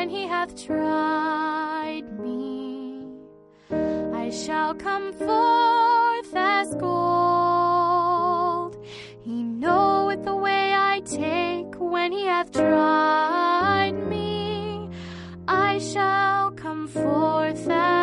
when he hath tried me. I shall come forth as gold. He knoweth the way I take when he hath tried me. I shall come forth as